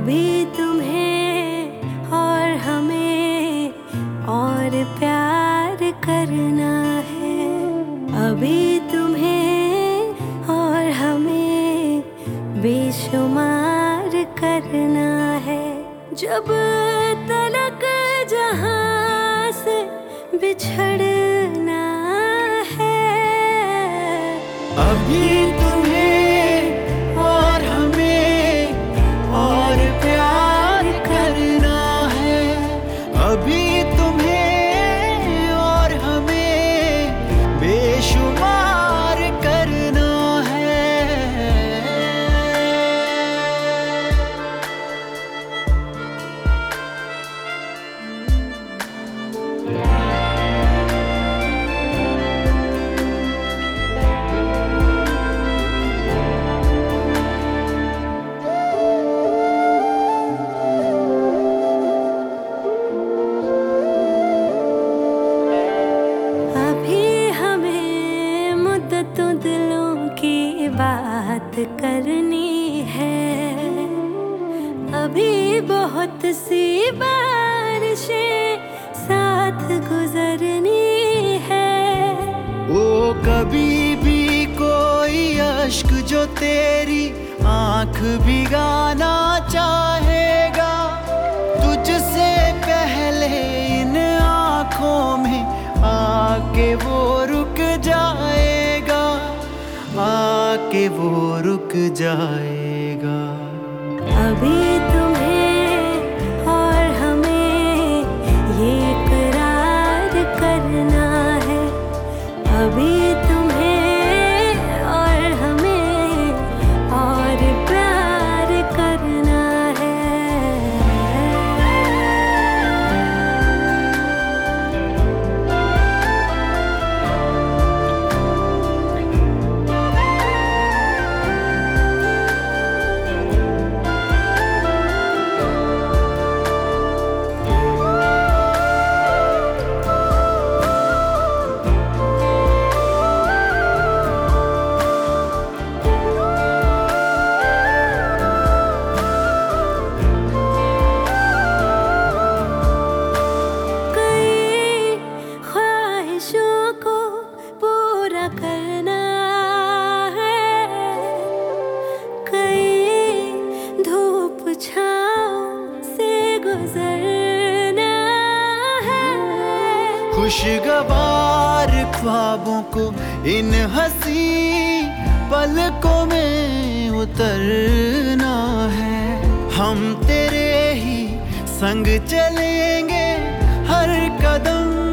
अभी तुम्हें और हमें और प्यार करना है। अभी तुम्हें और हमें बेशुमार करना है। जब तलक जहां से बिछड़ना है। अभी तुम्हें और हमें और प्यार करना है। अभी तुम्हें और हमें बेशुमार करना है। दिलों की बात करनी है। अभी बहुत सी बारिशें साथ गुजरनी है। वो कभी भी कोई अश्क जो तेरी आंख भिगाना चाहेगा, तुझसे पहले इन आंखों में आके वो रुक जाएगा, आके वो रुक जाएगा। अभी तुम्हें और हमें ये करार करना है। अभी तुम्हें और हमें और प्यार करना है। करना है, कई धूप छाँव से गुजरना है। खुशगवार ख्वाबों को इन हंसी पलकों में उतरना है। हम तेरे ही संग चलेंगे हर कदम